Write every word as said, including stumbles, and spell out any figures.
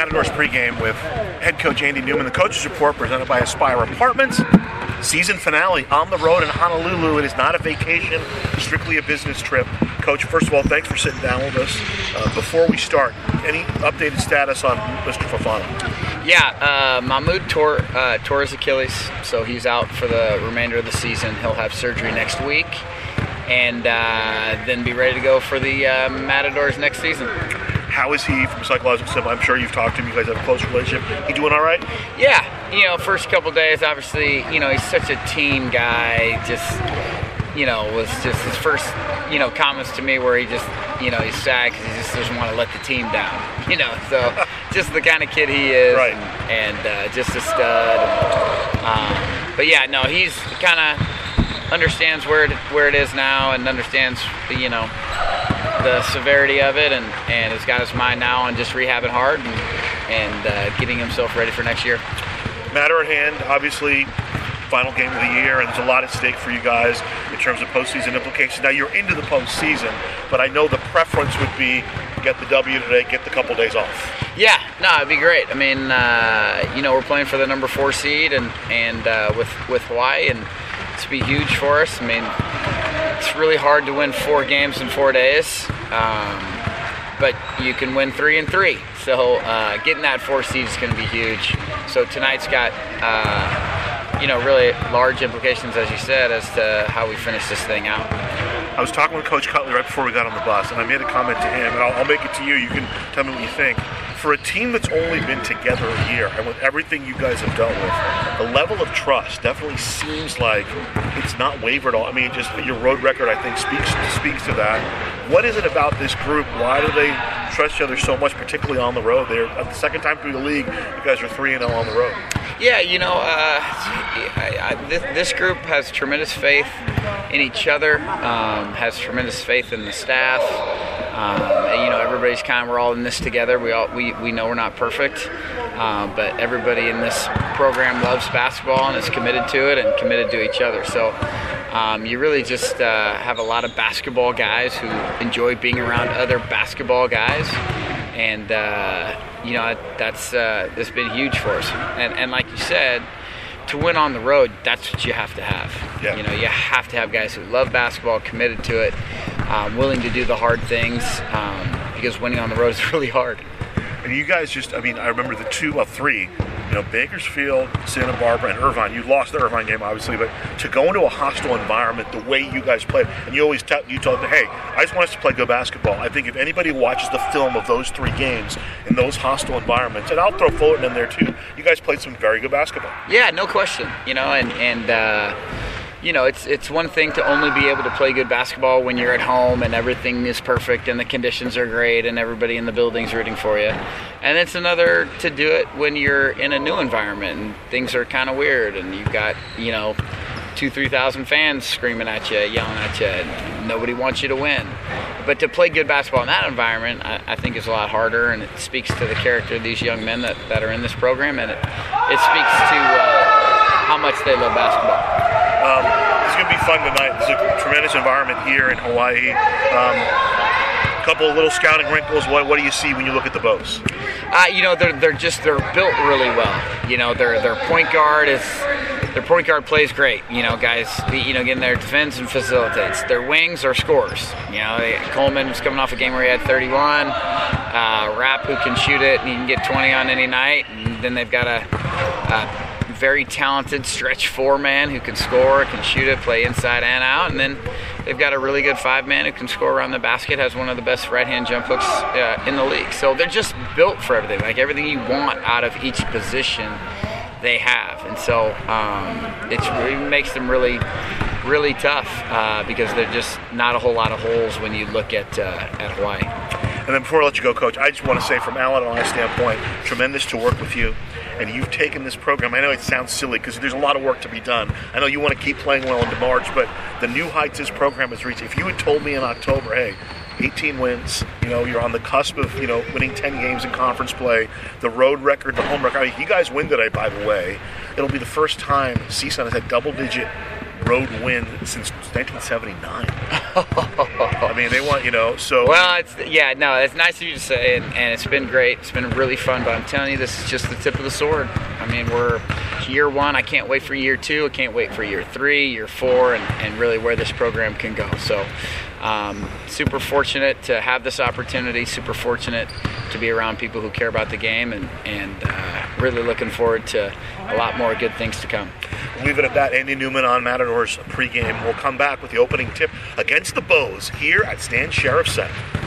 Matadors pregame with head coach Andy Newman. The Coaches Report presented by Aspire Apartments. Season finale on the road in Honolulu. It is not a vacation, strictly a business trip. Coach, first of all, thanks for sitting down with us. Uh, before we start, any updated status on Mister Fofana? Yeah, uh, Mahmoud tore, uh, tore his Achilles, so he's out for the remainder of the season. He'll have surgery next week, and uh, then be ready to go for the uh, Matadors next season. How is he from a psychological standpoint? I'm sure you've talked to him. You guys have a close relationship. He doing all right? Yeah. You know, first couple days, obviously, you know, he's such a team guy. Just, you know, was just his first, you know, comments to me where he just, you know, he's sad because he just doesn't want to let the team down. You know, so just the kind of kid he is. Right. And, and uh, just a stud. And, um, but yeah, no, he's kind of understands where it, where it is now and understands, you know, the severity of it, and, and has got his mind now on just rehabbing hard and, and uh, getting himself ready for next year. Matter at hand, obviously, final game of the year, and there's a lot at stake for you guys in terms of postseason implications. Now, you're into the postseason, but I know the preference would be get the W today, get the couple days off. Yeah, no, it'd be great. I mean, uh, you know, we're playing for the number four seed, and, and uh, with, with Hawaii, and it's be huge for us. I mean, it's really hard to win four games in four days, um, but you can win three and three. So uh, getting that four seed is going to be huge. So tonight's got, uh, you know, really large implications, as you said, as to how we finish this thing out. I was talking with Coach Cutley right before we got on the bus, and I made a comment to him, and I'll, I'll make it to you. You can tell me what you think. For a team that's only been together a year, and with everything you guys have dealt with, the level of trust definitely seems like it's not wavered all. I mean, just your road record, I think, speaks speaks to that. What is it about this group? Why do they trust each other so much, particularly on the road? They're uh, the second time through the league, you guys are three and oh on the road. Yeah, you know, uh, I, I, this, this group has tremendous faith in each other, um, has tremendous faith in the staff. Um, you know, everybody's kind of, we're all in this together. We all we, we know we're not perfect, um, but everybody in this program loves basketball and is committed to it and committed to each other. So um, you really just uh, have a lot of basketball guys who enjoy being around other basketball guys. And, uh, you know, that's, uh, that's been huge for us. And, and like you said, to win on the road, that's what you have to have. Yeah. You know, you have to have guys who love basketball, committed to it, um, willing to do the hard things, um, because winning on the road is really hard. And you guys just, I mean, I remember the two, well, three, you know, Bakersfield, Santa Barbara, and Irvine. You lost the Irvine game, obviously, but to go into a hostile environment the way you guys played, and you always tell, you told them, hey, I just want us to play good basketball. I think if anybody watches the film of those three games in those hostile environments, and I'll throw Fullerton in there too, you guys played some very good basketball. Yeah, no question. You know, and, and uh, you know, it's it's one thing to only be able to play good basketball when you're at home and everything is perfect and the conditions are great and everybody in the building's rooting for you. And it's another to do it when you're in a new environment and things are kind of weird and you've got, you know, two, three thousand fans screaming at you, yelling at you, and nobody wants you to win. But to play good basketball in that environment, I, I think is a lot harder, and it speaks to the character of these young men that, that are in this program, and it, it speaks to uh, how much they love basketball. Um, it's going to be fun tonight. It's a tremendous environment here in Hawaii. Um, a couple of little scouting wrinkles. What, what do you see when you look at the Bows? Uh, you know, they're they're just they're built really well. You know, their their point guard is their point guard plays great. You know, guys, you know, getting their defense and facilitates. Their wings are scorers. You know, they, Coleman was coming off a game where he had thirty-one. Uh, Rapp, who can shoot it and he can get twenty on any night. And then they've got a. a very talented stretch four man who can score, can shoot it, play inside and out, and then they've got a really good five man who can score around the basket, has one of the best right hand jump hooks uh, in the league. So they're just built for everything, like everything you want out of each position they have, and so um, it really makes them really really tough uh, because they're just not a whole lot of holes when you look at uh, at Hawaii. And then before I let you go, Coach, I just want to say from Alan and I standpoint, tremendous to work with you. And you've taken this program, I know it sounds silly because there's a lot of work to be done. I know you want to keep playing well into March, but the new heights this program has reached. If you had told me in October, hey, eighteen wins, you know, you're on the cusp of, you know, winning ten games in conference play, the road record, the home record. I mean, you guys win today, by the way. It'll be the first time C S U N has had double-digit road win since nineteen seventy-nine. I mean, they want, you know, so. Well, it's yeah, no, it's nice of you to say, and, and it's been great. It's been really fun, but I'm telling you, this is just the tip of the sword. I mean, we're year one. I can't wait for year two. I can't wait for year three, year four, and, and really where this program can go. So, um, super fortunate to have this opportunity. Super fortunate to be around people who care about the game, and and uh, really looking forward to a lot more good things to come. We'll leave it at that. Andy Newman on Matadors pregame. We'll come back with the opening tip against the Bows here at Stan Sheriff Center.